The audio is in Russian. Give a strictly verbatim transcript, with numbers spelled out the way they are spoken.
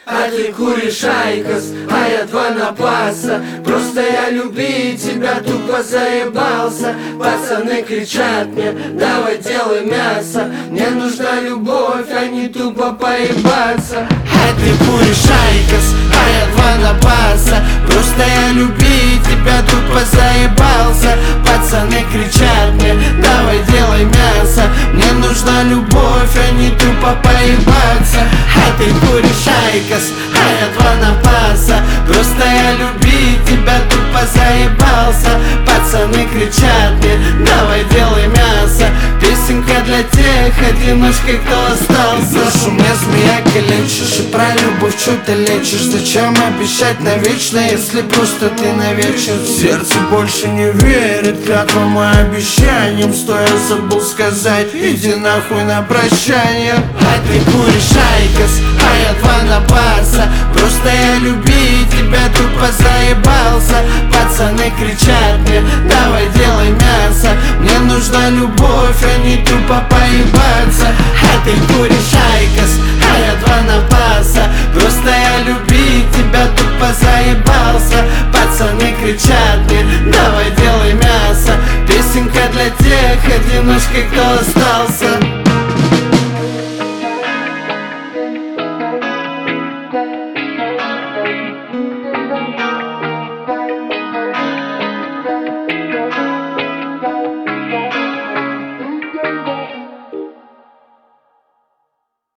А ты куришь айкос, а я два напаса. Просто я любить тебя тупо заебался. Пацаны кричат мне, давай делай мясо. Мне нужна любовь, а не тупо поебаться. А ты куришь айкос, а я два напаса. Просто я любить тебя тупо заебался. Пацаны кричат мне, давай делай мясо. Мне нужна любовь, а не тупо поебаться. А ты куришь айкос, а я два напаса. Просто я любить тебя тупо заебался. Пацаны кричат мне, давай делай мясо. Песенка для тех одиночек, кто остался. Душу мне змея калечишь, и про любовь что ты лечишь. Зачем обещать навечно, если просто ты навечно? Сердце больше не верит клятвам и обещаниям. Что я забыл сказать, иди нахуй на прощание. А ты куришь айкос, а я два напаса. Просто я любить тебя тупо заебался. Пацаны кричат мне, давай делай мясо. Мне нужна любовь, а не тупо поебаться. А ты куришь айкос, а я два напаса. Просто я любить тебя тупо заебался. Пацаны кричат мне, давай делай мясо. Песенка для тех одиночек, кто остался.